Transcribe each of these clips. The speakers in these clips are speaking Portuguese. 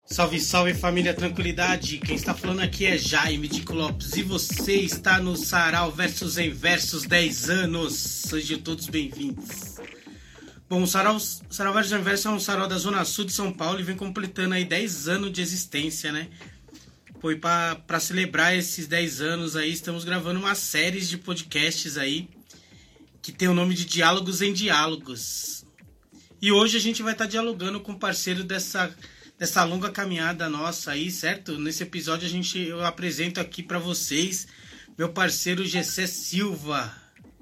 Salve, salve família, tranquilidade. Quem está falando aqui é Jaime Dico Lopes e você está no Sarau Versus em Versus 10 anos. Sejam todos bem-vindos. Bom, o Sarau Versus em Versus é um sarau da Zona Sul de São Paulo e vem completando aí 10 anos de existência, né? Foi para celebrar esses 10 anos aí, estamos gravando uma série de podcasts aí que tem o nome de Diálogos em Diálogos. E hoje a gente vai estar dialogando com o parceiro dessa longa caminhada nossa aí, certo? Nesse episódio eu apresento aqui para vocês meu parceiro Gessé Silva,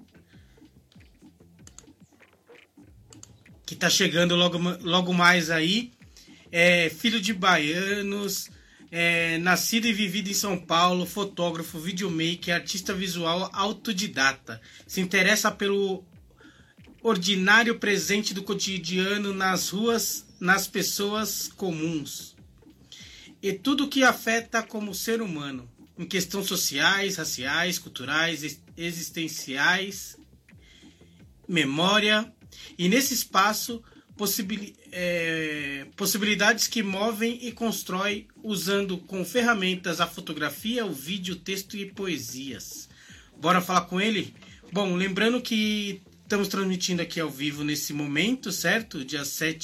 que tá chegando logo mais aí. É filho de baianos, nascido e vivido em São Paulo, fotógrafo, videomaker, artista visual autodidata. Se interessa pelo ordinário presente do cotidiano nas ruas, nas pessoas comuns e tudo que afeta como ser humano, em questões sociais, raciais, culturais, existenciais, memória, e nesse espaço possibilidades que movem e constroem usando com ferramentas a fotografia, o vídeo, o texto e poesias. Bora falar com ele? Bom, lembrando que estamos transmitindo aqui ao vivo nesse momento, certo? Dia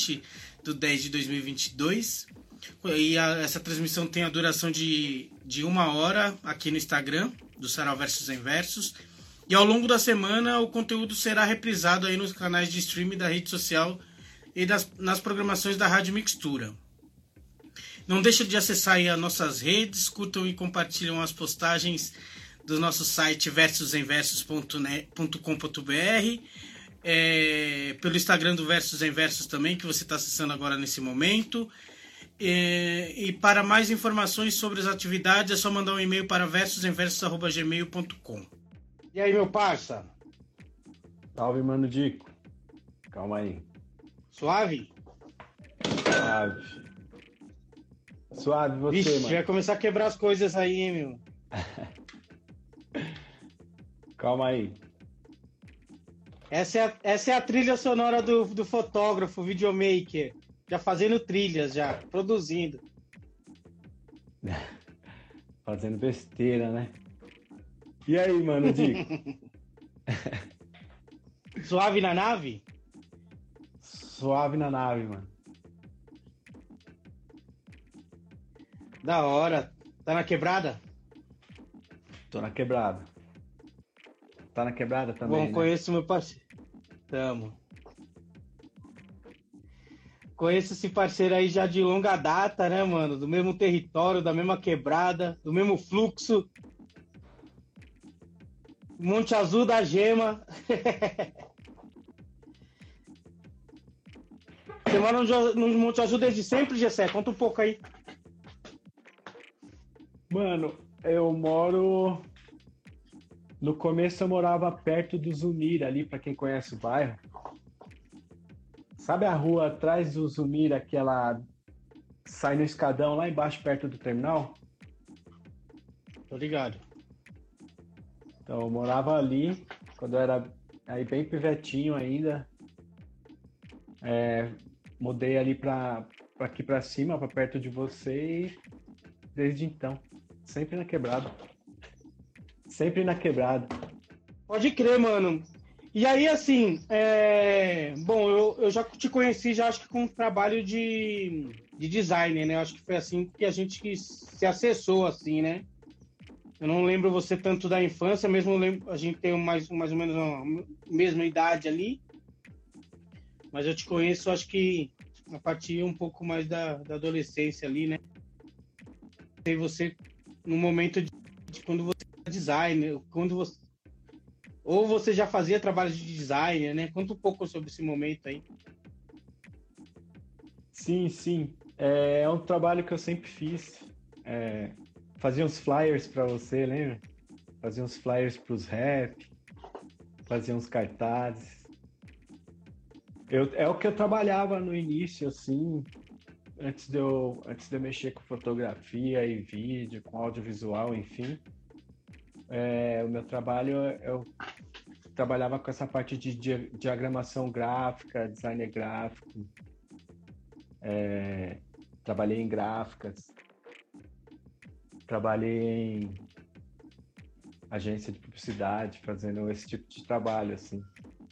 7/10/2022. E essa transmissão tem a duração de 1 hora aqui no Instagram, do Sarau Versus em Versus. E ao longo da semana o conteúdo será reprisado aí nos canais de streaming da rede social e nas programações da Rádio Mixtura. Não deixe de acessar aí as nossas redes, curtam e compartilham as postagens do nosso site versusemversus.com.br, pelo Instagram do Versus em Versus também, que você está acessando agora nesse momento. E para mais informações sobre as atividades é só mandar um e-mail para versusemversus@gmail.com. E aí, meu parça? Salve, mano Dico. Calma aí. Suave? Suave você, Vixe, mano. vai começar a quebrar as coisas aí, hein, meu? Calma aí. Essa é a trilha sonora do fotógrafo, videomaker. Já fazendo trilhas, já. Produzindo. Fazendo besteira, né? E aí, mano Dico? Suave na nave? Suave na nave, mano. Da hora. Tá na quebrada? Tô na quebrada. Tá na quebrada também, Bom, né? conheço meu parceiro. Tamo. Conheço esse parceiro aí já de longa data, né, mano? Do mesmo território, da mesma quebrada, do mesmo fluxo. Monte Azul da Gema. Você mora no Monte Azul desde sempre, Gessé? Conta um pouco aí. Mano, eu moro... No começo eu morava perto do Zumira ali, pra quem conhece o bairro. Sabe a rua atrás do Zumira, que ela sai no escadão lá embaixo, perto do terminal? Tô ligado. Então eu morava ali, quando eu era aí bem pivetinho ainda. Mudei ali pra aqui pra cima, pra perto de você, e desde então, sempre na quebrada. Sempre na quebrada. Pode crer, mano. E aí, assim, bom, eu já te conheci, já acho que com um trabalho de designer, né? Eu acho que foi assim que a gente se acessou, assim, né? Eu não lembro você tanto da infância, mesmo a gente tem mais ou menos a mesma idade ali. Mas eu te conheço, acho que a partir um pouco mais da adolescência ali, né? E você, no momento de quando você é designer, ou você já fazia trabalho de designer, né? Conta um pouco sobre esse momento aí. Sim. É um trabalho que eu sempre fiz. Fazia uns flyers pra você, lembra? Fazia uns flyers pros rap, fazia uns cartazes. É o que eu trabalhava no início, assim, antes de eu mexer com fotografia e vídeo, com audiovisual, enfim. O meu trabalho, eu trabalhava com essa parte de diagramação gráfica, design gráfico, trabalhei em gráficas, trabalhei em agência de publicidade, fazendo esse tipo de trabalho, assim.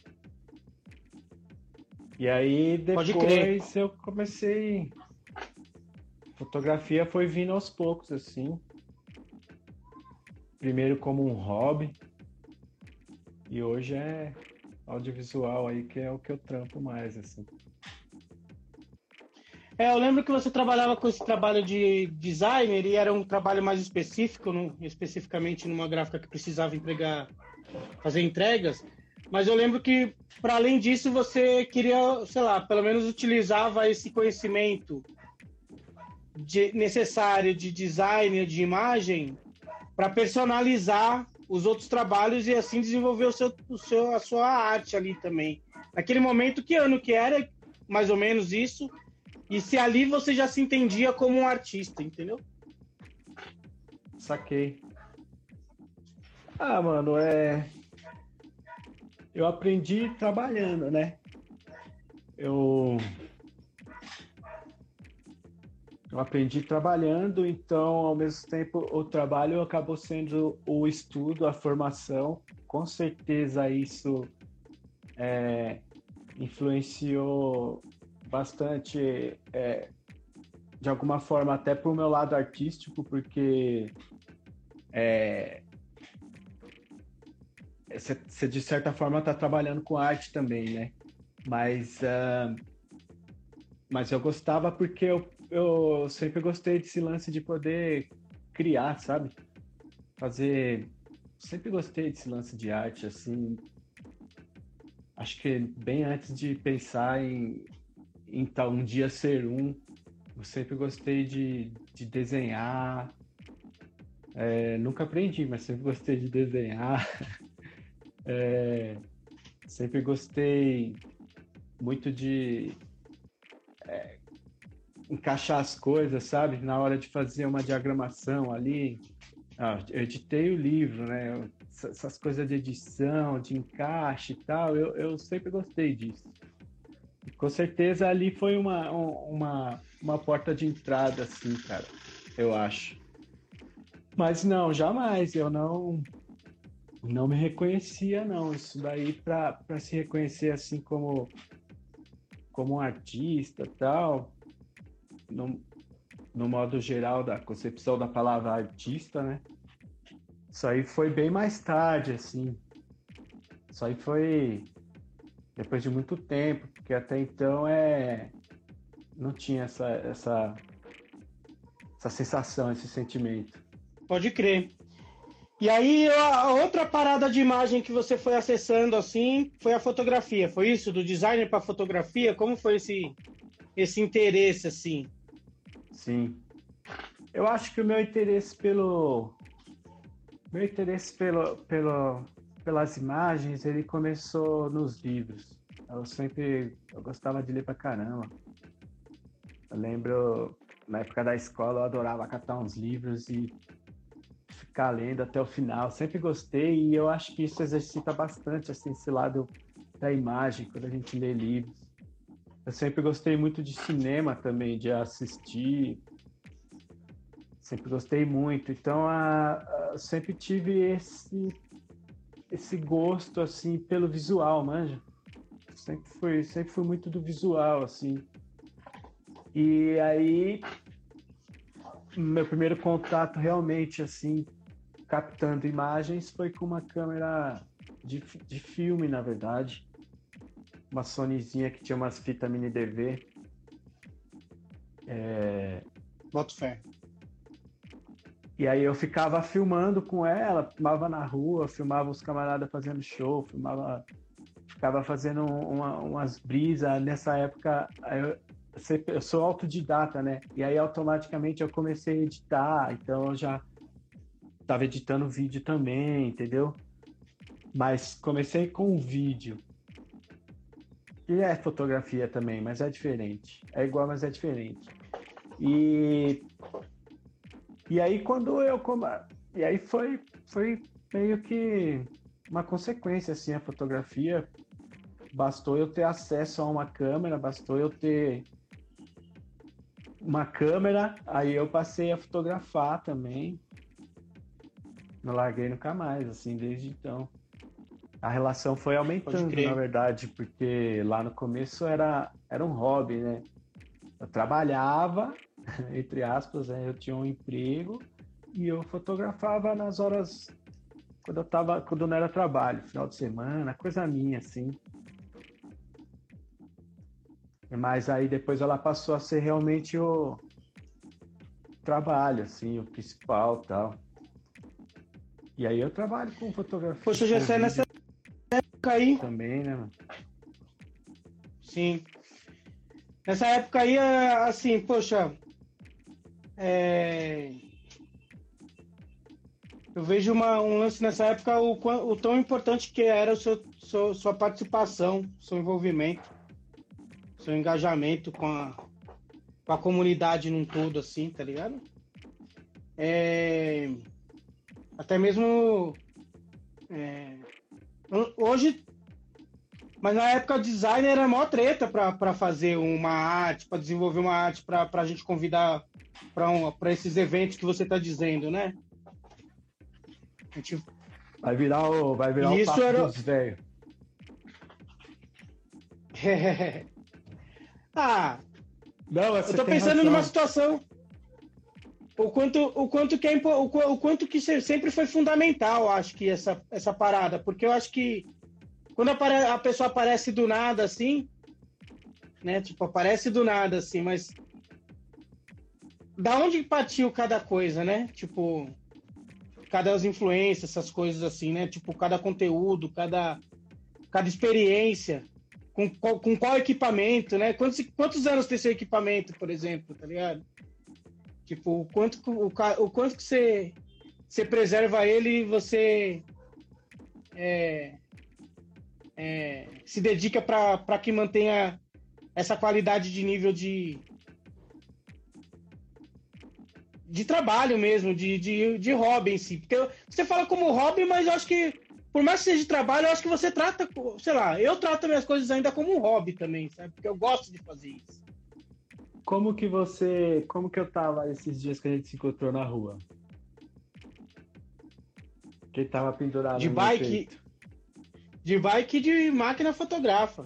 E aí, Pode crer. depois eu comecei... Fotografia foi vindo aos poucos, assim. Primeiro como um hobby, e hoje é audiovisual aí, que é o que eu trampo mais, assim. Eu lembro que você trabalhava com esse trabalho de designer e era um trabalho mais específico, especificamente numa gráfica que precisava fazer entregas. Mas eu lembro que, para além disso, você queria, sei lá, pelo menos utilizava esse conhecimento necessário de design, de imagem, para personalizar os outros trabalhos e assim desenvolver a sua arte ali também. Naquele momento, que ano que era, mais ou menos isso, e se ali você já se entendia como um artista, entendeu? Saquei. Ah, mano, eu aprendi trabalhando, né? Eu aprendi trabalhando, então, ao mesmo tempo, o trabalho acabou sendo o estudo, a formação. Com certeza isso influenciou bastante, de alguma forma, até para o meu lado artístico, porque você, de certa forma, está trabalhando com arte também, né? Mas eu gostava porque eu sempre gostei desse lance de poder criar, sabe? Fazer... Sempre gostei desse lance de arte, assim. Acho que bem antes de pensar em tal um dia ser um, eu sempre gostei de desenhar. Nunca aprendi, mas sempre gostei de desenhar. Sempre gostei muito de encaixar as coisas, sabe? Na hora de fazer uma diagramação ali. Eu editei o livro, né? Essas coisas de edição, de encaixe e tal, eu sempre gostei disso. E com certeza ali foi uma porta de entrada, assim, cara, eu acho. Mas não, jamais, eu não me reconhecia, não. Isso daí, para se reconhecer assim como um artista tal, no, no modo geral da concepção da palavra artista, né? Isso aí foi bem mais tarde, assim. Isso aí foi depois de muito tempo, porque até então não tinha essa sensação, esse sentimento. Pode crer. E aí, a outra parada de imagem que você foi acessando, assim, foi a fotografia. Foi isso? Do designer para fotografia? Como foi esse interesse, assim? Sim. Eu acho que o meu interesse pelas imagens, ele começou nos livros. Eu gostava de ler pra caramba. Eu lembro, na época da escola, eu adorava catar uns livros e ficar lendo até o final. Sempre gostei e eu acho que isso exercita bastante, assim, esse lado da imagem, quando a gente lê livros. Eu sempre gostei muito de cinema também, de assistir. Sempre gostei muito. Então, sempre tive esse gosto, assim, pelo visual, manja? Sempre fui muito do visual, assim. E aí, meu primeiro contato realmente, assim, captando imagens foi com uma câmera de filme, na verdade. Uma Sonyzinha que tinha umas fitas mini DV. Boto fé. E aí eu ficava filmando com ela, filmava na rua, filmava os camaradas fazendo show, ficava fazendo umas brisas. Nessa época, eu sou autodidata, né? E aí automaticamente eu comecei a editar, então eu já estava editando vídeo também, entendeu? Mas comecei com o vídeo. E é fotografia também, mas é diferente. É igual, mas é diferente. E aí E aí foi meio que uma consequência, assim, a fotografia. Bastou eu ter acesso a uma câmera, bastou eu ter uma câmera, aí eu passei a fotografar também. Não larguei nunca mais, assim, desde então. A relação foi Pode aumentando, na crer. verdade, porque lá no começo era um hobby, né? Eu trabalhava, entre aspas, né? Eu tinha um emprego e eu fotografava nas horas quando não era trabalho, final de semana, coisa minha, assim. Mas aí depois ela passou a ser realmente o trabalho, assim, o principal, tal. E aí eu trabalho com fotografia, Poxa, já com sai nessa vídeo época aí. também, né, mano? Sim. Nessa época aí, assim, poxa, é, eu vejo um lance nessa época, o tão importante que era sua participação, seu envolvimento, seu engajamento com a comunidade num todo, assim, tá ligado? É, até mesmo hoje, mas na época o design era a maior treta para fazer uma arte, para desenvolver uma arte, para a gente convidar para esses eventos que você está dizendo, né? A gente, Vai virar e o isso papo era. dos velhos. Ah, Não, eu você tô tem pensando numa razão. situação. O quanto que sempre foi fundamental, acho que essa parada, porque eu acho que quando a pessoa aparece do nada assim, né? Tipo, aparece do nada assim, mas da onde partiu cada coisa, né? Tipo, cada as influências, essas coisas assim, né? Tipo, cada conteúdo, cada experiência, com qual equipamento, né? Quantos anos tem seu equipamento, por exemplo, tá ligado? Tipo, o quanto que você preserva ele e você se dedica para que mantenha essa qualidade de nível de trabalho mesmo, de hobby em si. Porque você fala como hobby, mas eu acho que, por mais que seja de trabalho, eu acho que você trata, sei lá, eu trato minhas coisas ainda como um hobby também, sabe? Porque eu gosto de fazer isso. Como que eu tava esses dias que a gente se encontrou na rua? Que tava pendurado De no meu bike, peito. de bike e de máquina fotografa.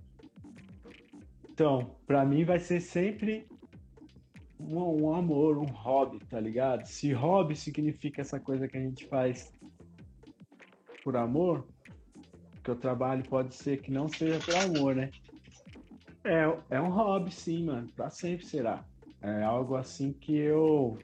Então, pra mim vai ser sempre um amor, um hobby, tá ligado? Se hobby significa essa coisa que a gente faz por amor, que o trabalho pode ser que não seja por amor, né? É um hobby, sim, mano. Pra sempre será. É algo assim que eu.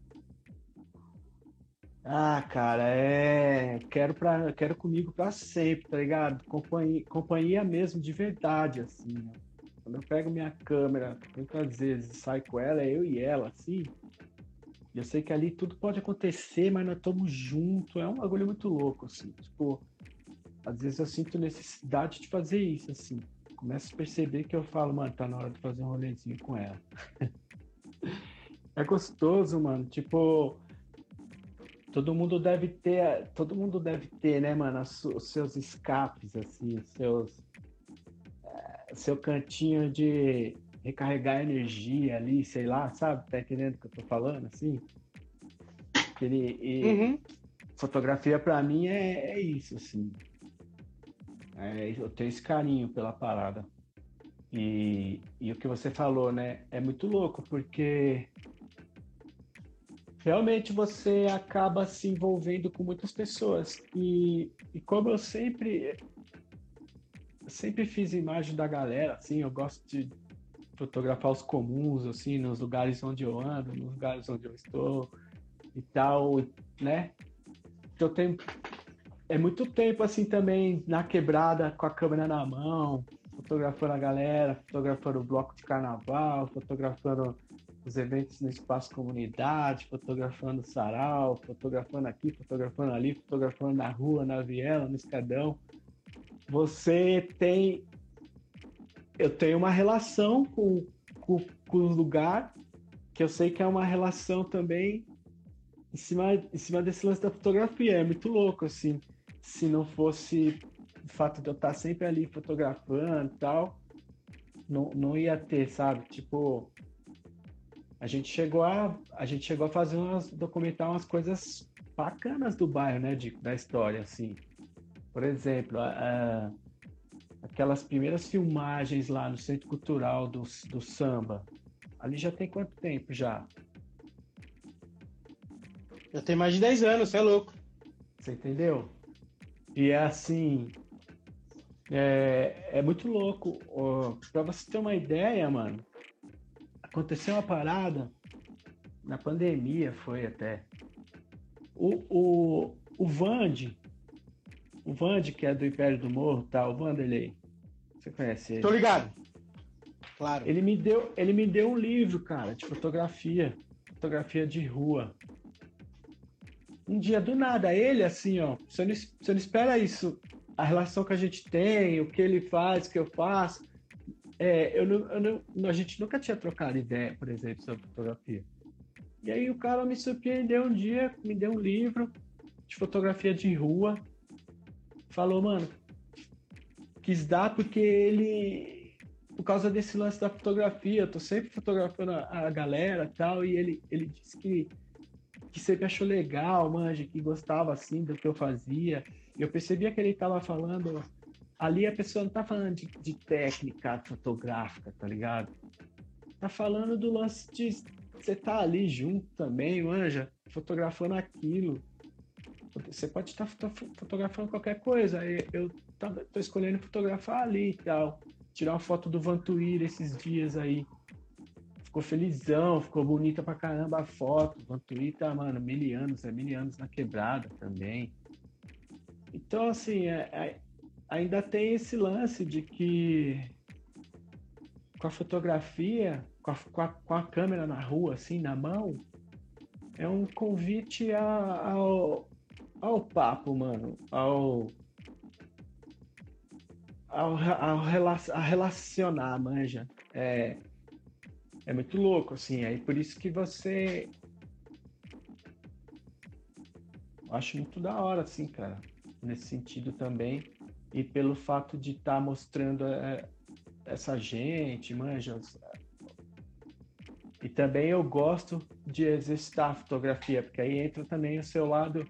Ah, cara, quero comigo pra sempre, tá ligado? Companhia mesmo, de verdade, assim, né? Quando eu pego minha câmera, muitas vezes saio com ela, é eu e ela, assim. E eu sei que ali tudo pode acontecer, mas nós estamos juntos. É um bagulho muito louco, assim. Tipo, às vezes eu sinto necessidade de fazer isso, assim. Começo a perceber que eu falo, mano, tá na hora de fazer um rolezinho com ela. É gostoso, mano. Tipo, todo mundo deve ter, né, mano, os seus escapes, assim, seu cantinho de recarregar energia ali, sei lá, sabe? Tá entendendo o que eu tô falando, assim? E Uhum. fotografia pra mim é isso, assim. Eu tenho esse carinho pela parada. E o que você falou, né? É muito louco, porque realmente você acaba se envolvendo com muitas pessoas. E como eu sempre fiz imagem da galera, assim, eu gosto de fotografar os comuns, assim, nos lugares onde eu ando, nos lugares onde eu estou e tal, né? Então é muito tempo assim também na quebrada com a câmera na mão, fotografando a galera, fotografando o bloco de carnaval, fotografando os eventos no espaço comunidade, fotografando o sarau, fotografando aqui, fotografando ali, fotografando na rua, na viela, no escadão. Você tem, eu tenho uma relação com o lugar que eu sei que é uma relação também em cima desse lance da fotografia. É muito louco, assim. Se não fosse o fato de eu estar sempre ali fotografando e tal, não ia ter, sabe? Tipo, a gente chegou a fazer documentar umas coisas bacanas do bairro, né, da história, assim. Por exemplo, aquelas primeiras filmagens lá no Centro Cultural do Samba. Ali já tem quanto tempo já? Já tem mais de 10 anos, você é louco. Você entendeu? E é assim, é muito louco. Pra você ter uma ideia, mano, aconteceu uma parada na pandemia, foi até. O Vande, que é do Império do Morro, tá? O Vanderlei. Você conhece ele? Tô ligado. Claro. Ele me deu um livro, cara, de fotografia de rua. Um dia do nada, ele assim, ó, você não espera isso, a relação que a gente tem, o que ele faz, o que eu faço. A gente nunca tinha trocado ideia, por exemplo, sobre fotografia. E aí o cara me surpreendeu um dia, me deu um livro de fotografia de rua, falou, mano, quis dar porque ele, por causa desse lance da fotografia, eu tô sempre fotografando a galera e tal, e ele disse que sempre achou legal, manja, que gostava assim do que eu fazia. E eu percebia que ele estava falando, ali a pessoa não tá falando de técnica fotográfica, tá ligado? Tá falando do lance de você tá ali junto também, manja, fotografando aquilo. Você pode estar fotografando qualquer coisa. Eu tô escolhendo fotografar ali e tal. Tirar uma foto do Vantuíra esses dias aí. Ficou felizão, ficou bonita pra caramba a foto. Vantuíra tá, mano, mil anos na quebrada também. Então, assim, ainda tem esse lance de que com a fotografia, com a câmera na rua, assim, na mão, é um convite ao papo, mano, a relacionar, manja. É muito louco, assim, aí por isso que você... Acho muito da hora, assim, cara, nesse sentido também, e pelo fato de estar mostrando essa gente, manja. E também eu gosto de exercitar a fotografia, porque aí entra também o seu lado,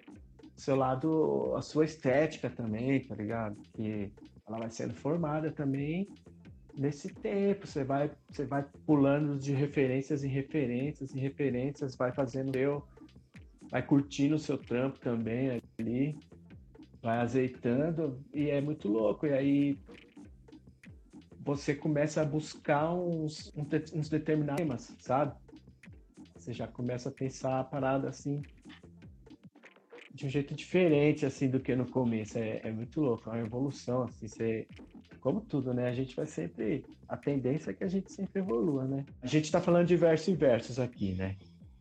a sua estética também, tá ligado? Que ela vai sendo formada também nesse tempo. Você vai pulando de referências em referências, vai fazendo vai curtindo o seu trampo também ali, vai azeitando, e é muito louco. E aí você começa a buscar uns determinados temas, sabe? Você já começa a pensar a parada assim de um jeito diferente assim do que no começo. É muito louco, é uma evolução assim. Como tudo, né? A tendência é que a gente sempre evolua, né? A gente tá falando de verso e versos aqui, né?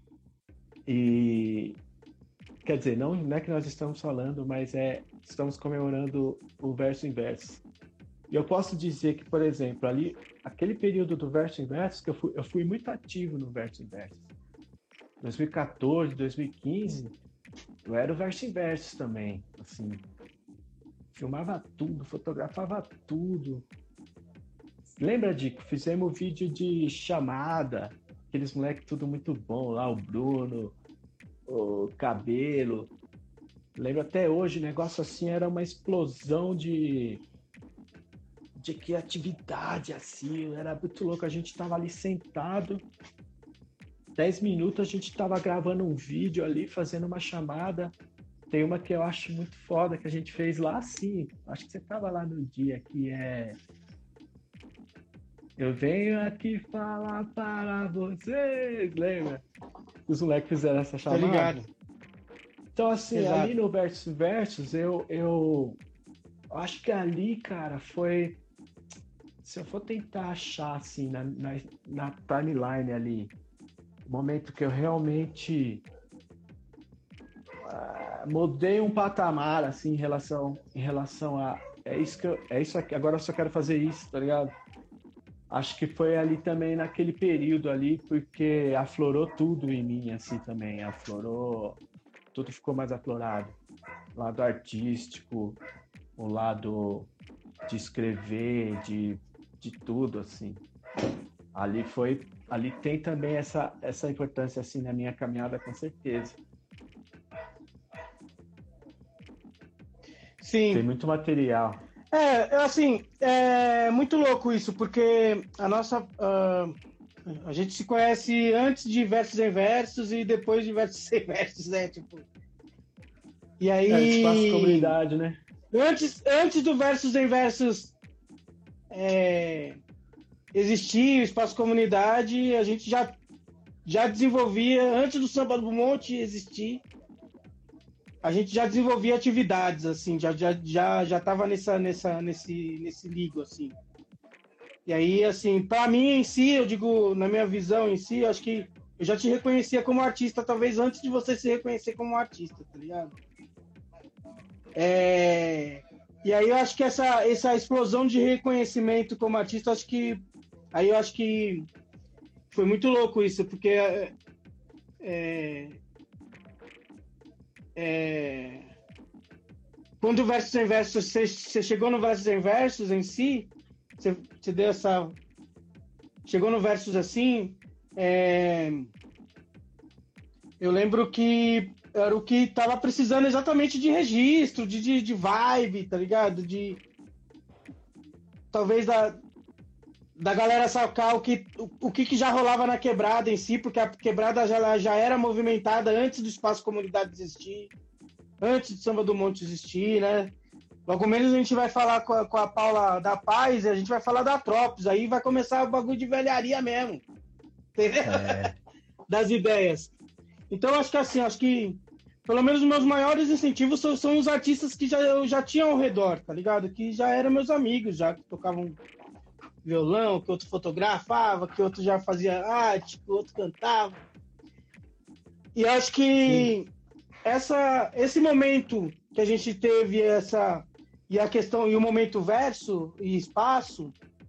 E quer dizer, não é que nós estamos falando, mas estamos comemorando o verso em verso. E eu posso dizer que, por exemplo, ali, aquele período do verso em verso, que eu fui muito ativo no verso em verso. 2014, 2015, eu era o verso em verso também, assim. Filmava tudo, fotografava tudo. Lembra, Dico? Fizemos vídeo de chamada, aqueles moleques tudo muito bom lá, o Bruno, o Cabelo. Lembro até hoje, o negócio assim era uma explosão de criatividade, assim, era muito louco. A gente tava ali sentado, 10 minutos a gente tava gravando um vídeo ali, fazendo uma chamada. Tem uma que eu acho muito foda, que a gente fez lá assim, acho que você tava lá no dia, que eu venho aqui falar para vocês, lembra? Os moleques fizeram essa chamada. Tá ligado. Então, assim, Exato. ali no Versus, eu acho que ali, cara, foi... Se eu for tentar achar, assim, na timeline ali, o momento que eu realmente mudei um patamar, assim, em relação a... É isso aqui, agora eu só quero fazer isso, tá ligado? Acho que foi ali também, naquele período ali, porque aflorou tudo em mim, assim, também. Tudo ficou mais aflorado. O lado artístico, o lado de escrever, de tudo, assim. Ali foi ali tem também essa importância, assim, na minha caminhada, com certeza. Sim. Tem muito material. Assim, é muito louco isso, porque a gente se conhece antes de Versos em Versos e depois de Versos em Versos, né? Tipo, e aí... Espaço comunidade, né? Antes do Versos em Versos existir, o Espaço Comunidade, a gente já desenvolvia, antes do Samba do Monte existir, a gente já desenvolvia atividades, assim, já tava nesse ligo, assim. E aí, assim, para mim em si, eu digo, na minha visão em si, eu acho que eu já te reconhecia como artista, talvez antes de você se reconhecer como artista, tá ligado? E aí eu acho que essa explosão de reconhecimento como artista, eu acho que foi muito louco isso, porque quando o Versos em Versos, você chegou no Versos em Versos em si, você deu essa... Chegou no Versos assim, eu lembro que era o que tava precisando exatamente de registro, de vibe, tá ligado? Talvez da galera sacar o que já rolava na quebrada em si, porque a quebrada já era movimentada antes do Espaço Comunidade existir, antes do Samba do Monte existir, né? Logo menos a gente vai falar com a Paula da Paz e a gente vai falar da Tropos, aí vai começar o bagulho de velharia mesmo, entendeu? Das ideias. Então, acho que pelo menos os meus maiores incentivos são os artistas que eu já tinha ao redor, tá ligado? Que já eram meus amigos, já que tocavam violão, que outro fotografava, que outro já fazia arte, que outro cantava. E acho que esse momento que a gente teve e a questão e o momento verso e espaço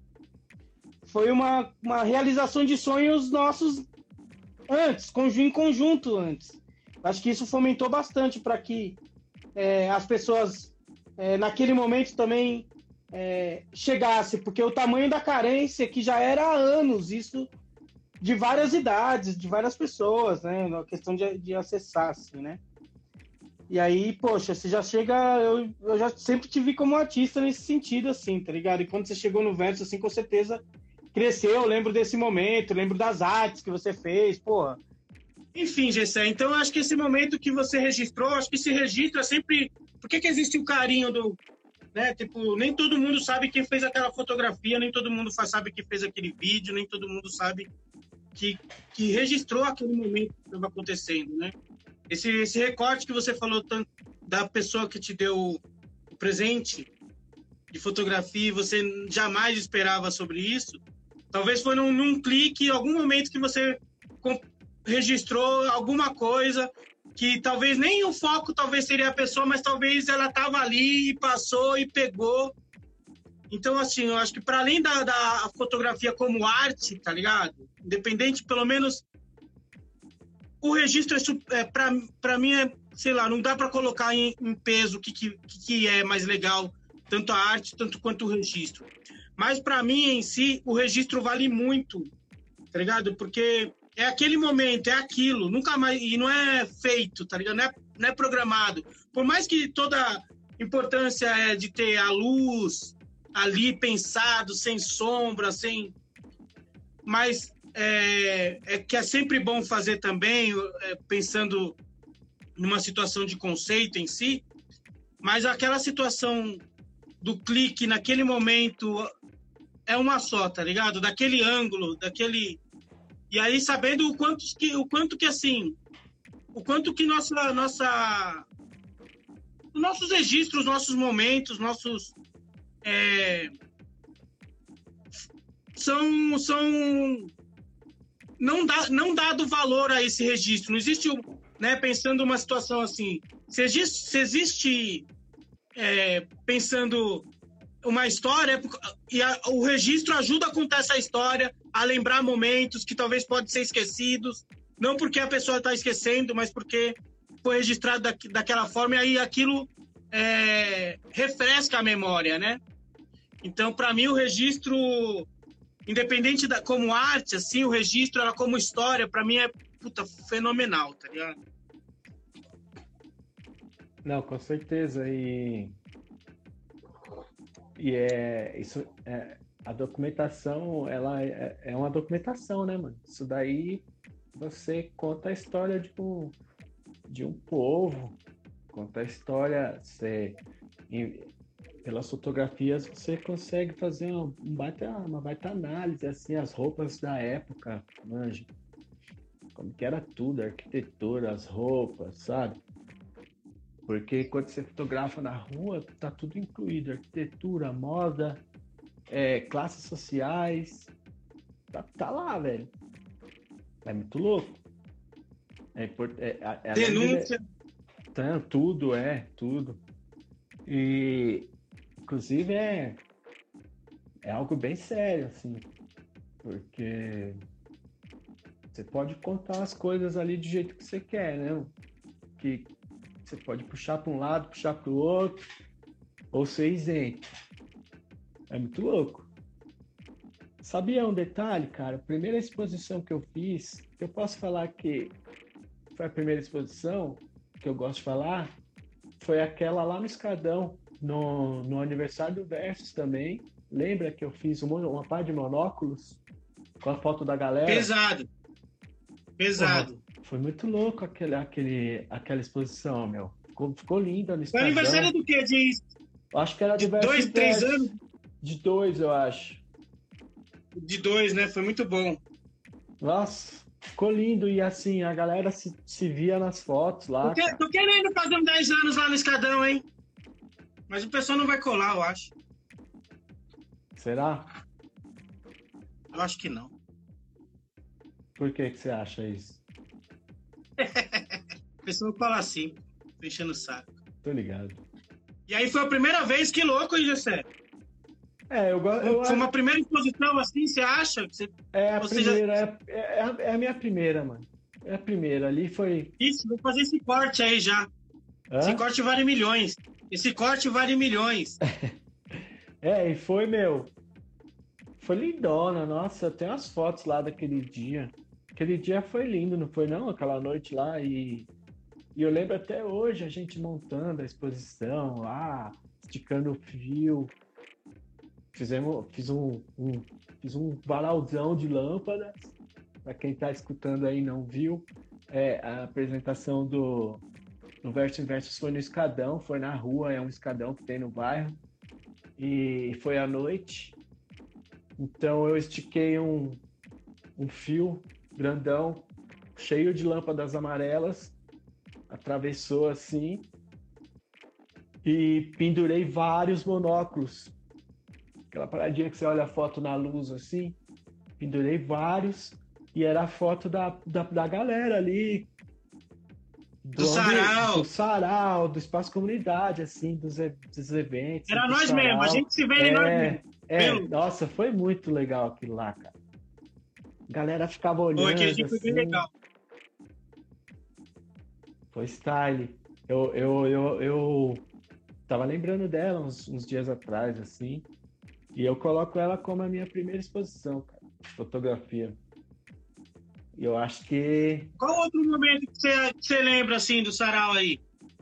foi uma realização de sonhos nossos antes, em conjunto antes. Acho que isso fomentou bastante para que as pessoas naquele momento também chegasse, porque o tamanho da carência que já era há anos, isso de várias idades, de várias pessoas, né? Na questão de acessar, assim, né? E aí, poxa, você já chega... Eu já sempre te vi como artista nesse sentido, assim, tá ligado? E quando você chegou no Verso, assim, com certeza cresceu. Eu lembro desse momento, lembro das artes que você fez, porra. Enfim, Gessé, então eu acho que esse momento que você registrou, acho que esse registro é sempre... Por que existe o carinho do... Né? Tipo, nem todo mundo sabe quem fez aquela fotografia, nem todo mundo sabe quem fez aquele vídeo, nem todo mundo sabe que registrou aquele momento que estava acontecendo, né? Esse recorte que você falou da pessoa que te deu o presente de fotografia e você jamais esperava sobre isso, talvez foi num clique, em algum momento que você registrou alguma coisa que talvez nem o foco talvez seria a pessoa, mas talvez ela estava ali e passou e pegou. Então, assim, eu acho que para além da fotografia como arte, tá ligado? Independente, pelo menos, o registro para mim sei lá, não dá para colocar em peso o que é mais legal, tanto a arte, tanto quanto o registro. Mas para mim em si, o registro vale muito, tá ligado? Porque é aquele momento, é aquilo, nunca mais, e não é feito, tá ligado? Não é programado. Por mais que toda importância é de ter a luz ali pensado, sem sombra, mas que é sempre bom fazer também, pensando numa situação de conceito em si, mas aquela situação do clique naquele momento é uma só, tá ligado? Daquele ângulo, e aí sabendo o quanto que assim, o quanto que nossos registros, nossos momentos, são não dado valor a esse registro. Não existe, né, pensando uma situação assim, se existe pensando uma história, e o registro ajuda a contar essa história, a lembrar momentos que talvez podem ser esquecidos, não porque a pessoa está esquecendo, mas porque foi registrado daquela forma, e aí aquilo refresca a memória, né? Então, para mim, o registro independente como arte, assim, o registro, ela como história, pra mim é, puta, fenomenal, tá ligado? Não, com certeza. E isso, a documentação, ela é uma documentação, né, mano? Isso daí você conta a história de um povo, conta a história, pelas fotografias você consegue fazer uma baita análise, assim, as roupas da época, manja, como que era tudo, a arquitetura, as roupas, sabe? Porque quando você fotografa na rua, tá tudo incluído, arquitetura, moda, classes sociais, tá lá, velho. É muito louco. Além Denúncia. tudo, tudo. E, inclusive, é algo bem sério, assim, porque você pode contar as coisas ali do jeito que você quer, né? Que você pode puxar para um lado, puxar para o outro, ou ser isento. É muito louco. Sabia um detalhe, cara? A primeira exposição que eu fiz, eu posso falar que foi a primeira exposição que eu gosto de falar, foi aquela lá no Escadão, no aniversário do Versus também. Lembra que eu fiz uma par de monóculos com a foto da galera? Pesado. Porra, foi muito louco aquela exposição, meu. Ficou linda no Foi Estadão. aniversário do quê? Acho que era de 2, 3 anos? De 2, eu acho. De 2, né? Foi muito bom. Nossa, ficou lindo. E assim, a galera se via nas fotos lá. Tô querendo fazer uns 10 anos lá no Escadão, hein? Mas o pessoal não vai colar, eu acho. Será? Eu acho que não. Por que você acha isso? O pessoal cola assim, fechando o saco. Tô ligado. E aí foi a primeira vez, que louco, hein, Gessé? Foi uma primeira exposição assim, você acha? É a minha primeira, mano. É a primeira, ali foi... Isso, vou fazer esse corte aí já. Hã? Esse corte vale milhões. E foi, meu... Foi lindona, nossa, tem umas fotos lá daquele dia. Aquele dia foi lindo, não foi não? Aquela noite lá e eu lembro até hoje a gente montando a exposição lá, esticando o fio. Fiz um varalzão de lâmpadas. Para quem tá escutando aí e não viu, a apresentação do Versus em Versus foi no Escadão, foi na rua, é um escadão que tem no bairro. E foi à noite. Então eu estiquei um fio grandão, cheio de lâmpadas amarelas, atravessou assim e pendurei vários monóculos. Aquela paradinha que você olha a foto na luz assim, pendurei vários e era a foto da galera ali. Do sarau, do espaço comunidade, assim, dos eventos. Era nós mesmo, a gente se vê em nós mesmo. Nossa, foi muito legal aquilo lá, cara. A galera ficava olhando. Aquele dia foi bem legal. Foi style. Eu tava lembrando dela uns dias atrás, assim. E eu coloco ela como a minha primeira exposição, cara, de fotografia. E eu acho que... Qual outro momento que você lembra, assim, do sarau aí?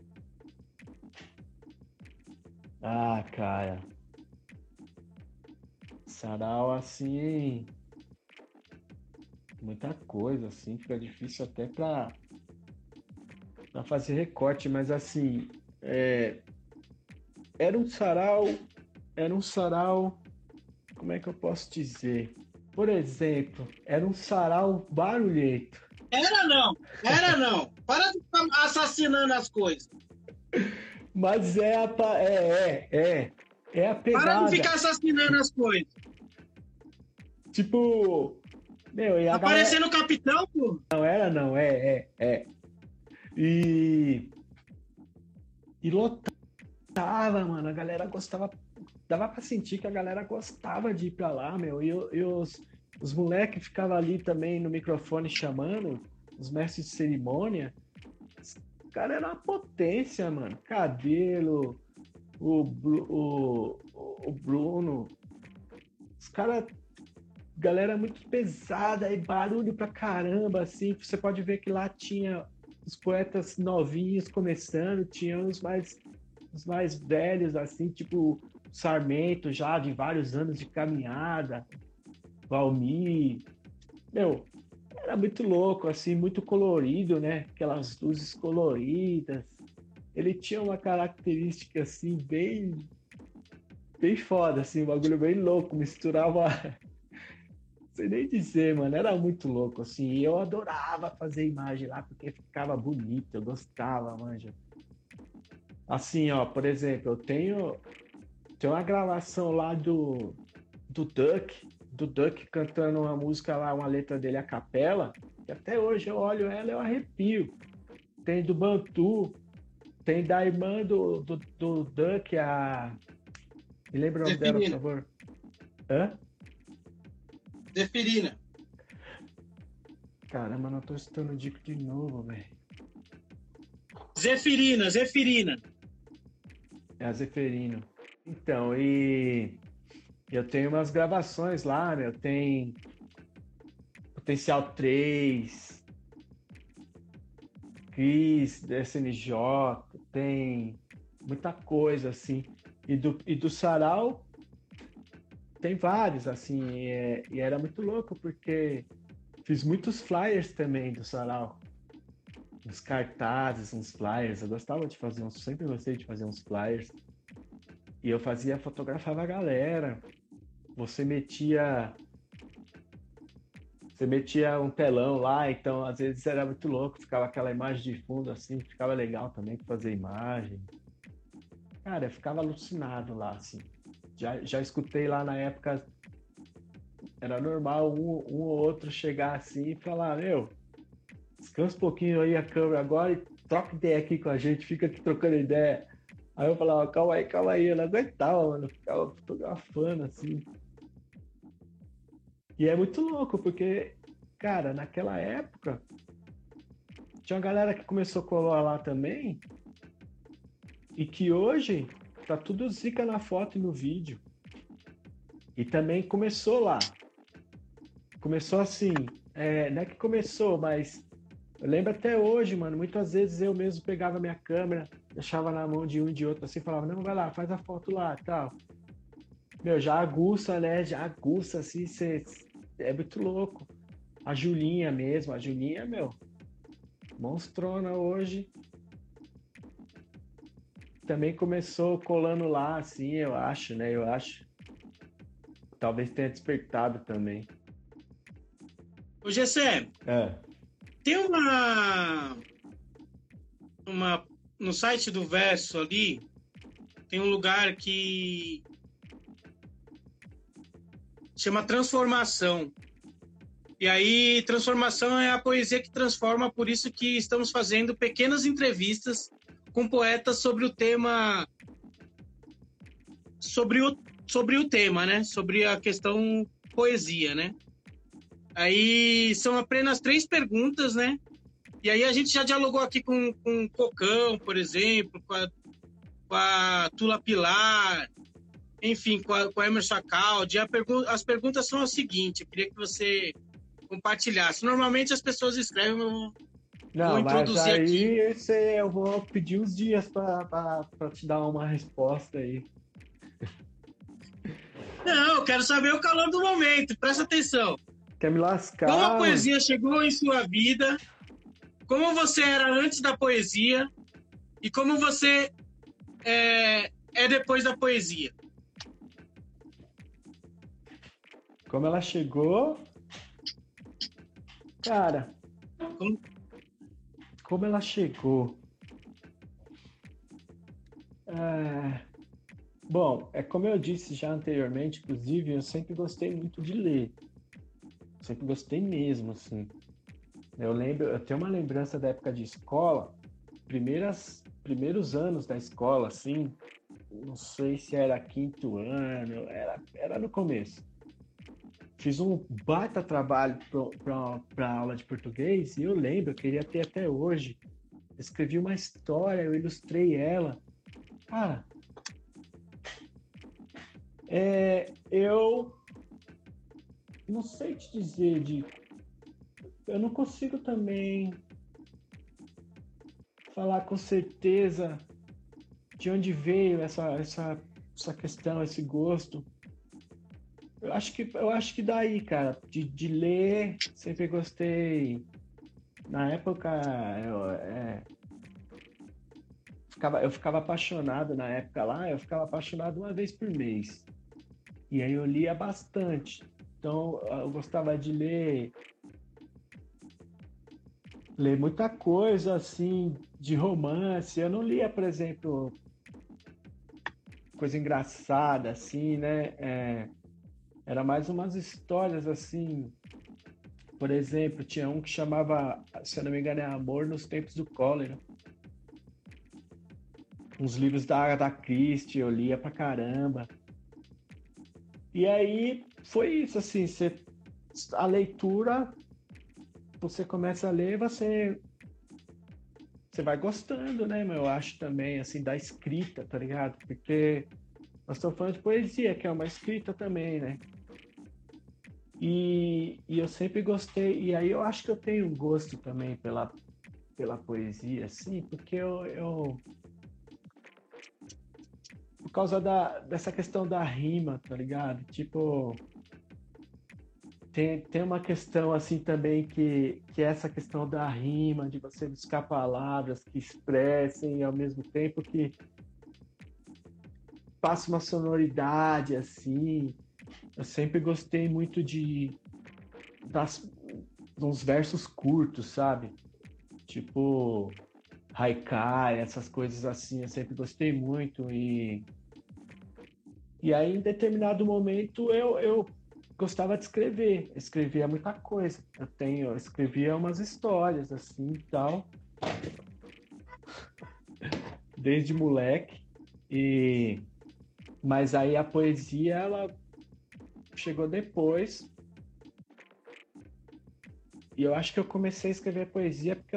Ah, cara. Sarau, assim... Muita coisa, assim. Fica difícil até pra fazer recorte. Mas, assim... Era um sarau... Como é que eu posso dizer? Por exemplo, era um sarau barulhento. Era não. Para de ficar assassinando as coisas. Mas é a pegada. Para de ficar assassinando as coisas. Tipo... Meu, e a Aparecendo o capitão, pô. Não era, não. E lotava, mano. A galera gostava... Dava pra sentir que a galera gostava de ir pra lá, meu. E os moleques ficavam ali também no microfone chamando, os mestres de cerimônia. Os caras eram uma potência, mano. Cabelo, o Bruno. Os caras galera muito pesada e barulho pra caramba, assim. Você pode ver que lá tinha os poetas novinhos começando, tinha os mais velhos, assim, tipo Sarmento, já de vários anos de caminhada, Valmir. Meu, era muito louco, assim, muito colorido, né? Aquelas luzes coloridas. Ele tinha uma característica, assim, bem foda, assim, um bagulho bem louco, misturava. Não sei nem dizer, mano, era muito louco, assim. E eu adorava fazer imagem lá, porque ficava bonito, eu gostava, manja. Assim, ó, por exemplo, tem uma gravação lá do Duck cantando uma música lá, uma letra dele a capela, que até hoje eu olho ela e eu arrepio. Tem do Bantu, tem da irmã do Duck, a. Me lembra o nome dela, por Zeferina. favor? Hã? Zeferina. Caramba, não tô escutando o Dico de novo, velho. Zeferina, Zeferina. É a Zeferino. Então, e eu tenho umas gravações lá, meu. Tem Potencial 3, Cris, SNJ, tem muita coisa, assim. E do Sarau tem vários, assim. E era muito louco, porque fiz muitos flyers também do Sarau. Uns cartazes, uns flyers. Eu gostava de fazer uns, sempre gostei de fazer uns flyers. E eu fotografava a galera. Você metia Você metia um telão lá, então às vezes era muito louco, ficava aquela imagem de fundo assim, ficava legal também pra fazer imagem. Cara, eu ficava alucinado lá, assim. Já escutei lá na época, era normal um ou outro chegar assim e falar, meu, descansa um pouquinho aí a câmera agora e troca ideia aqui com a gente, fica aqui trocando ideia. Aí eu falava, calma aí, eu não aguentava, mano, eu ficava fotografando assim. E é muito louco, porque, cara, naquela época, tinha uma galera que começou a colar lá também, e que hoje tá tudo zica na foto e no vídeo. E também começou lá. Começou assim, não é que começou, mas eu lembro até hoje, mano, muitas vezes eu mesmo pegava minha câmera, deixava na mão de um e de outro assim, falava, não, vai lá, faz a foto lá, tal. Meu, já aguça, né? Já aguça, assim, é muito louco. A Julinha, meu, monstrona hoje. Também começou colando lá, assim, eu acho, né? Eu acho. Talvez tenha despertado também. Ô, Gessé, É. tem uma. No site do Verso ali, tem um lugar que chama Transformação. E aí, transformação é a poesia que transforma, por isso que estamos fazendo pequenas entrevistas com poetas sobre o tema. Sobre o tema, né? Sobre a questão poesia, né? Aí são apenas 3 perguntas, né? E aí a gente já dialogou aqui com o Cocão, por exemplo, com a Tula Pilar, enfim, com a Emerson Acaldi. As perguntas são as seguintes, eu queria que você compartilhasse. Normalmente as pessoas escrevem, eu vou Não, mas introduzir aqui. aí eu vou pedir uns dias pra te dar uma resposta aí. Não, eu quero saber o calor do momento, presta atenção. Quer me Como a lascar? poesia chegou em sua vida, como você era antes da poesia e como você é depois da poesia. Como ela chegou? Cara, como ela chegou? Bom, é como eu disse já anteriormente, inclusive, eu sempre gostei muito de ler. Sempre gostei mesmo, assim. Eu tenho uma lembrança da época de escola, primeiros anos da escola, assim, não sei se era quinto ano, era no começo. Fiz um baita trabalho para aula de português e eu lembro, eu queria ter até hoje. Escrevi uma história, eu ilustrei ela. Cara, eu não sei te dizer eu não consigo também falar com certeza de onde veio essa questão, esse gosto. Eu acho que daí, cara, de ler, sempre gostei. Na época, eu ficava apaixonado na época lá, eu ficava apaixonado uma vez por mês. E aí eu lia bastante. Então eu gostava de ler muita coisa assim de romance. Eu não lia, por exemplo, coisa engraçada assim, né? Era mais umas histórias assim. Por exemplo, tinha um que chamava, se eu não me engano, é Amor nos Tempos do Cólera. Uns livros da Agatha Christie, eu lia pra caramba. E aí foi isso, assim, a leitura, você começa a ler, você vai gostando, né, meu? Eu acho também, assim, da escrita, tá ligado? Porque nós estamos falando de poesia, que é uma escrita também, né? E eu sempre gostei, e aí eu acho que eu tenho um gosto também pela poesia, assim, porque por causa dessa questão da rima, tá ligado? Tipo, tem uma questão assim também que é essa questão da rima, de você buscar palavras que expressem ao mesmo tempo que passa uma sonoridade assim. Eu sempre gostei muito dos versos curtos, sabe? Tipo, haikai, essas coisas assim, eu sempre gostei muito e aí em determinado momento eu gostava de escrever, eu escrevia muita coisa. Eu escrevia umas histórias assim e tal, desde moleque. Mas aí a poesia ela chegou depois. E eu acho que eu comecei a escrever poesia porque eu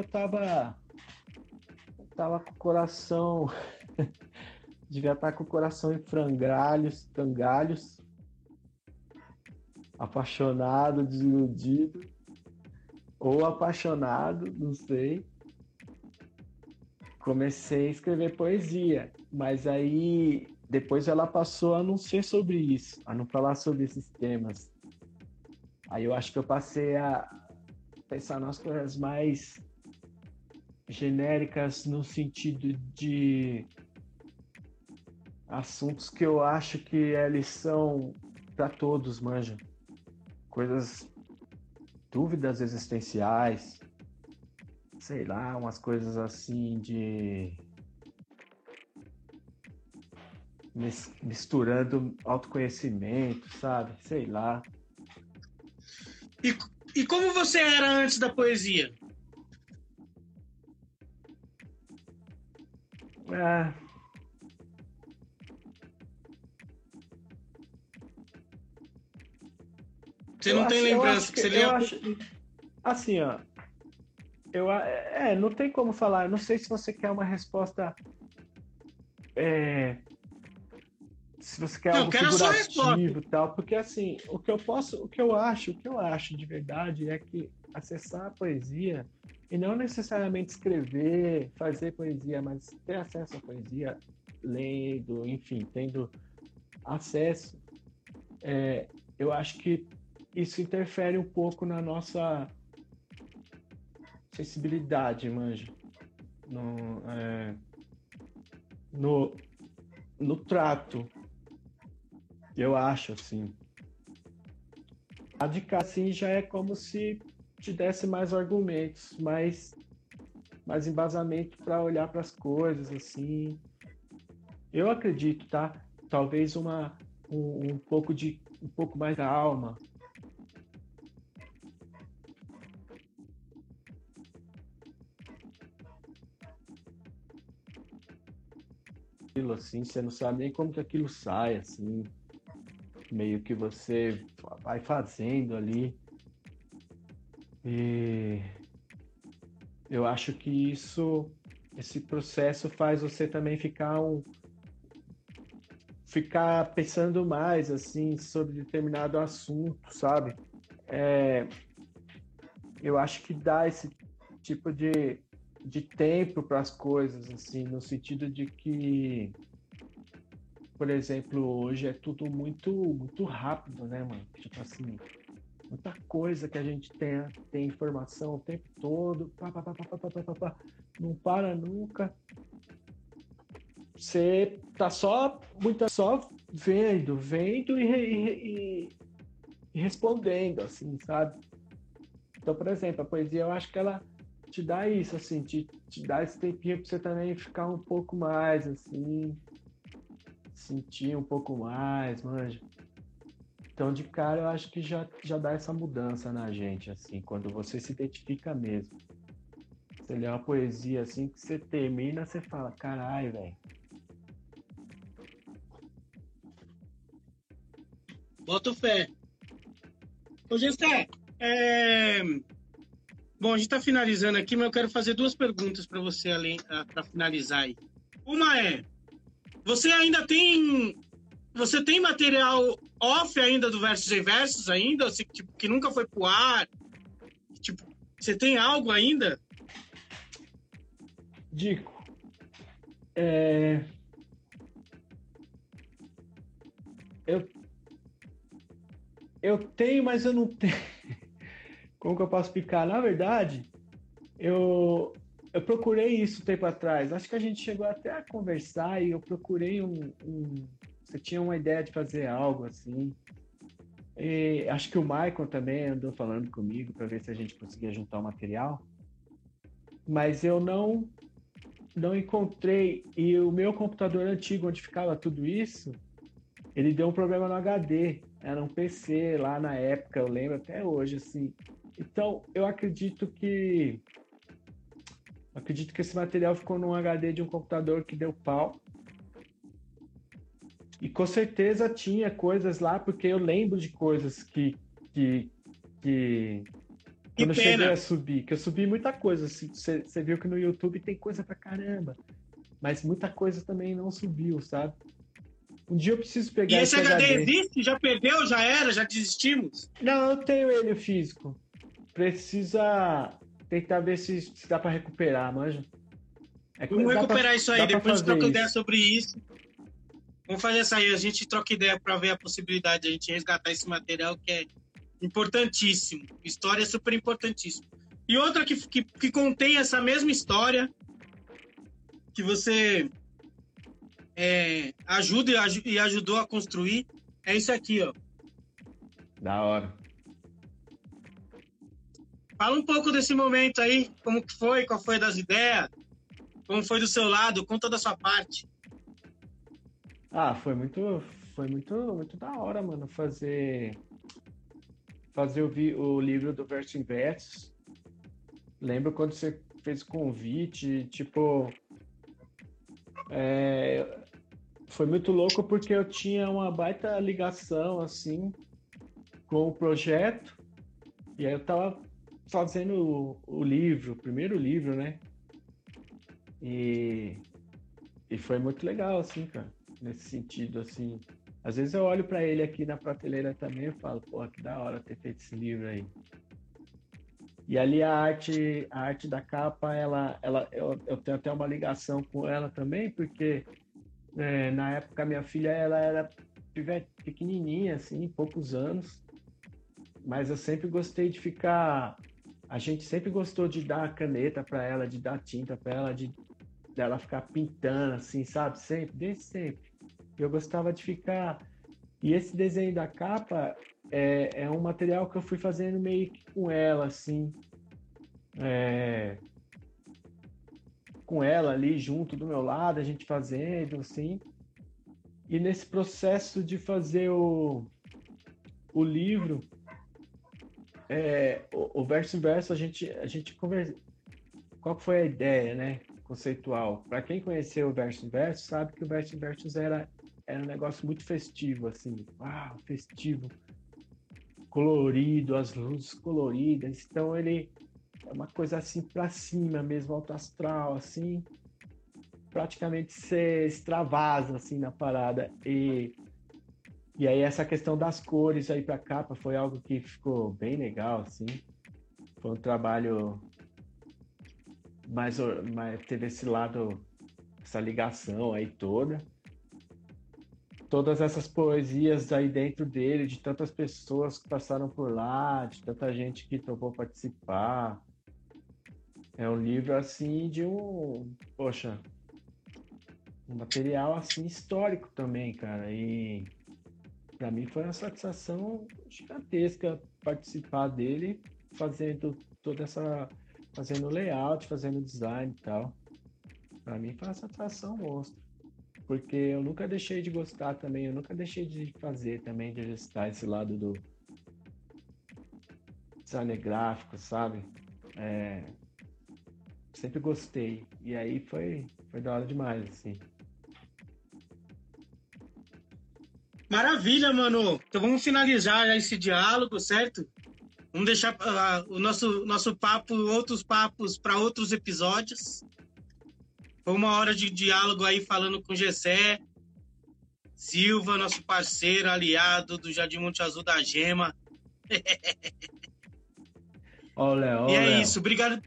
tava com o coração, devia estar com o coração em frangalhos, apaixonado, desiludido, ou apaixonado, não sei. Comecei a escrever poesia, mas aí depois ela passou a não ser sobre isso, a não falar sobre esses temas. Aí eu acho que eu passei a pensar nas coisas mais genéricas no sentido de assuntos que eu acho que eles são para todos, manja. Coisas, dúvidas existenciais, sei lá, umas coisas assim de misturando autoconhecimento, sabe? Sei lá. E como você era antes da poesia? Você não tem lembrança que você lia? Assim, ó. Não tem como falar. Eu não sei se você quer uma resposta. Se você quer algo figurativo e tal, porque assim, o que eu acho de verdade é que acessar a poesia e não necessariamente escrever, fazer poesia, mas ter acesso à poesia, lendo, enfim, tendo acesso, eu acho que isso interfere um pouco na nossa sensibilidade, manja, no trato. Eu acho, assim. A dica, assim, já é como se te desse mais argumentos, mais embasamento para olhar para as coisas, assim. Eu acredito, tá? Talvez um pouco mais calma. Assim, você não sabe nem como que aquilo sai, assim. Meio que você vai fazendo ali. E eu acho que esse processo faz você também ficar pensando mais, assim, sobre determinado assunto, sabe? eu acho que dá esse tipo de tempo para as coisas, assim, no sentido de que, por exemplo, hoje é tudo muito rápido, né, mano? Tipo assim, muita coisa que a gente tem informação o tempo todo, não para nunca. Você tá só vendo e respondendo, assim, sabe? Então, por exemplo, a poesia, eu acho que ela te dá isso, assim, te dá esse tempinho pra você também ficar um pouco mais, assim, sentir um pouco mais, manja. Então, de cara, eu acho que já dá essa mudança na gente, assim, quando você se identifica mesmo. Você lê uma poesia, assim, que você termina, você fala, caralho, velho. Boto fé. Ô, Gessé, bom, a gente está finalizando aqui, mas eu quero fazer duas perguntas para você para finalizar aí. Uma é, você ainda tem, você tem material off ainda do Versos e Versos ainda, tipo, que nunca foi pro ar? Tipo, você tem algo ainda? Dico, eu tenho, mas eu não tenho. Como que eu posso explicar? Na verdade, eu procurei isso um tempo atrás. Acho que a gente chegou até a conversar e eu procurei Você tinha uma ideia de fazer algo assim. E acho que o Michael também andou falando comigo para ver se a gente conseguia juntar o material. Mas eu não encontrei. E o meu computador antigo, onde ficava tudo isso, ele deu um problema no HD. Era um PC lá na época, eu lembro até hoje, assim. Então, eu acredito que esse material ficou num HD de um computador que deu pau. E com certeza tinha coisas lá, porque eu lembro de coisas que quando eu cheguei a subir, que eu subi muita coisa. Você viu que no YouTube tem coisa pra caramba, mas muita coisa também não subiu, sabe? Um dia eu preciso E pegar esse esse HD HD. existe? Já perdeu? Já era? Já desistimos? Não, eu tenho ele físico. Precisa tentar ver se dá pra recuperar, manja. Vamos recuperar isso aí, dá pra depois a gente fazer troca ideia isso. sobre isso. Vamos fazer isso aí, a gente troca ideia para ver a possibilidade de a gente resgatar esse material que é importantíssimo. História é super importantíssimo. E outra que contém essa mesma história, que você ajuda e ajudou a construir, é isso aqui, ó. Da hora. Fala um pouco desse momento aí, como que foi, qual foi das ideias, como foi do seu lado, conta da sua parte. Ah, foi muito da hora, mano, fazer o livro do Verso em Versos. Lembro quando você fez o convite, tipo, foi muito louco porque eu tinha uma baita ligação, assim, com o projeto, e aí eu tava fazendo o livro, o primeiro livro, né? E foi muito legal, assim, cara, nesse sentido, assim. Às vezes eu olho para ele aqui na prateleira também e falo, pô, que da hora ter feito esse livro aí. E ali a arte da capa, eu tenho até uma ligação com ela também, porque na época minha filha ela era pequenininha, assim, poucos anos, mas eu sempre gostei de ficar. A gente sempre gostou de dar caneta para ela, de dar tinta para ela, dela ficar pintando, assim, sabe? Sempre, desde sempre. Eu gostava de ficar. E esse desenho da capa é um material que eu fui fazendo meio que com ela, assim. Com ela ali junto do meu lado, a gente fazendo, assim. E nesse processo de fazer o livro, o verso em verso, a gente conversa. Qual foi a ideia, né? Conceitual. Para quem conheceu o verso em verso, sabe que o verso em versos era um negócio muito festivo, assim. Uau, festivo. Colorido, as luzes coloridas. Então ele é uma coisa assim para cima mesmo, alto astral, assim. Praticamente você extravasa, assim, na parada. E E aí essa questão das cores aí pra capa foi algo que ficou bem legal, assim. Foi um trabalho mais teve esse lado, essa ligação aí toda. Todas essas poesias aí dentro dele, de tantas pessoas que passaram por lá, de tanta gente que topou participar. É um livro assim poxa, um material assim histórico também, cara. E para mim foi uma satisfação gigantesca participar dele, fazendo fazendo layout, fazendo design e tal. Para mim foi uma satisfação monstra, porque eu nunca deixei de gostar também, eu nunca deixei de fazer também, de exercitar esse lado do design gráfico, sabe? Sempre gostei. E aí foi da hora demais, assim. Maravilha, mano. Então vamos finalizar já esse diálogo, certo? Vamos deixar o nosso papo, outros papos para outros episódios. Foi uma hora de diálogo aí falando com Gessé Silva, nosso parceiro, aliado do Jardim Monte Azul da Gema. Ó, o Léo, E é Léo. isso, obrigado.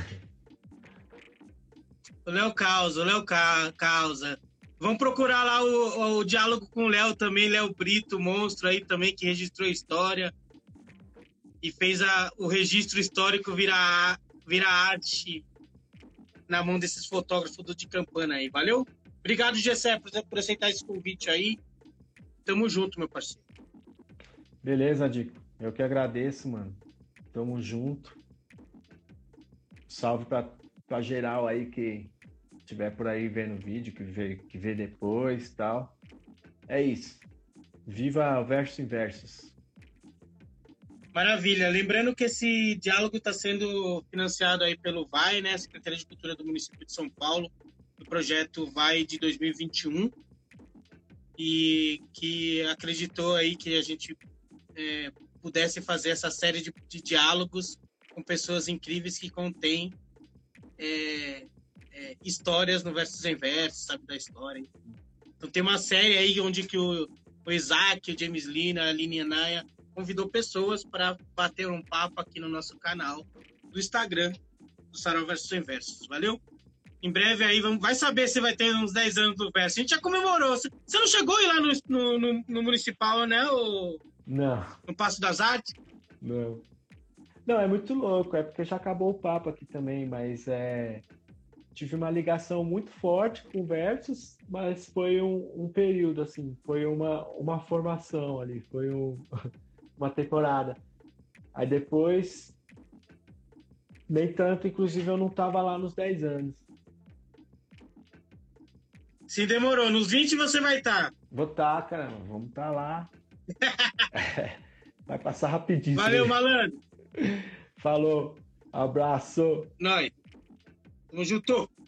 O Léo causa. Vamos procurar lá o diálogo com o Léo também, Léo Brito, monstro aí também, que registrou a história e fez o registro histórico virar arte na mão desses fotógrafos do de Campana aí, valeu? Obrigado, Gessé, por aceitar esse convite aí. Tamo junto, meu parceiro. Beleza, Dico. Eu que agradeço, mano. Tamo junto. Salve pra geral aí que estiver por aí vendo o vídeo, que vê depois e tal. É isso. Viva Versos em Versos. Maravilha. Lembrando que esse diálogo está sendo financiado aí pelo VAI, né, Secretaria de Cultura do Município de São Paulo, do projeto VAI de 2021, e que acreditou aí que a gente pudesse fazer essa série de diálogos com pessoas incríveis que contêm histórias no Versos em Versos, sabe, da história. Então tem uma série aí onde que o Isaac, o James Lina, a Aline Anaya convidou pessoas para bater um papo aqui no nosso canal do Instagram do Sarau Versos em Versos, valeu? Em breve aí vai saber se vai ter uns 10 anos do Verso. A gente já comemorou. Você não chegou aí lá no Municipal, né? Não. No Paço das Artes? Não. Não, é muito louco, é porque já acabou o papo aqui também, mas tive uma ligação muito forte com o Versus, mas foi um período, assim, foi uma formação ali, foi uma temporada. Aí depois, nem tanto, inclusive eu não tava lá nos 10 anos. Se demorou, nos 20 você vai estar. Vou estar, cara, vamos estar lá. Vai passar rapidinho. Valeu, malandro. Falou, abraço. Nós. Tamo junto.